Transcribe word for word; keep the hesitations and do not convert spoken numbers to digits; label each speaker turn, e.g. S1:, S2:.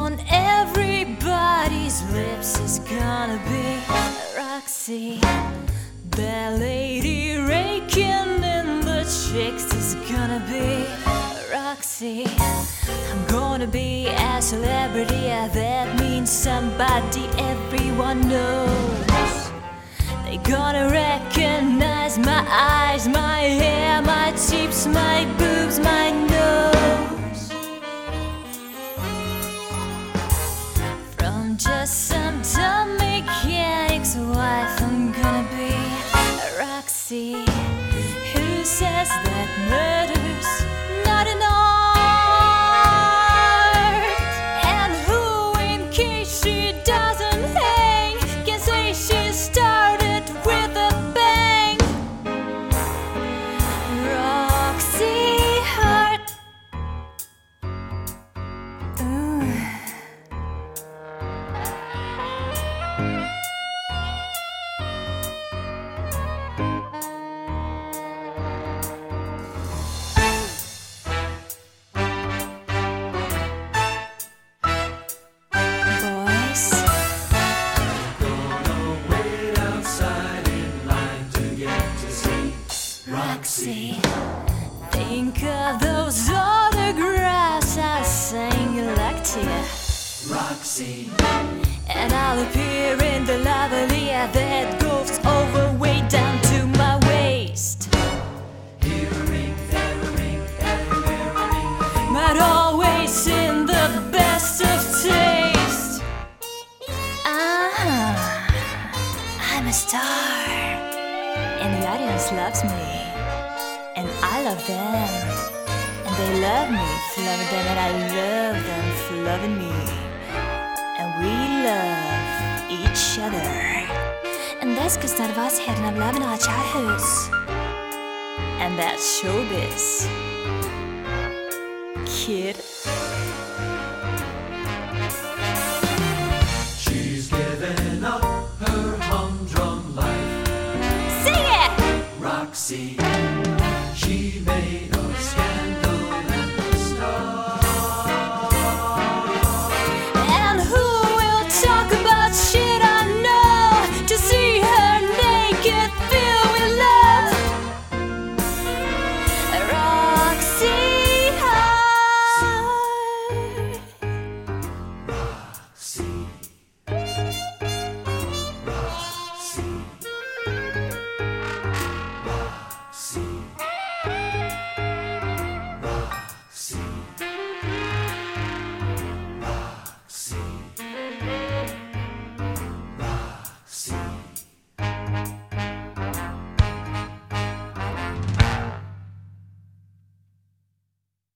S1: On everybody's lips is gonna be Roxy. That lady raking in the chicks is gonna be Roxy. I'm gonna be a celebrity, that means somebody everyone knows. They gonna recognize my eyes, my hair, my cheeks, my boobs, my nose. From just some dumb mechanic's wife, I'm gonna be Roxy, who says that murder's not an art, and who, in case she doesn't hang, can say she started with a bang. Roxy Hart. Ooh. Roxy, think of those autographs I sang you like to.
S2: Roxy,
S1: and I'll appear in the lavalier that goes over way down to my waist.
S2: Here a ring, there a ring, everywhere a ring.
S1: But always in the best of taste. Ah, I'm a star, and the audience loves me. And I love them, and they love me for loving them, and I love them for loving me. And we love each other. And that's cause none of us had enough love in our childhoods. And that's showbiz, kid.
S2: She's given up her humdrum life.
S1: Sing it!
S2: Roxy, she made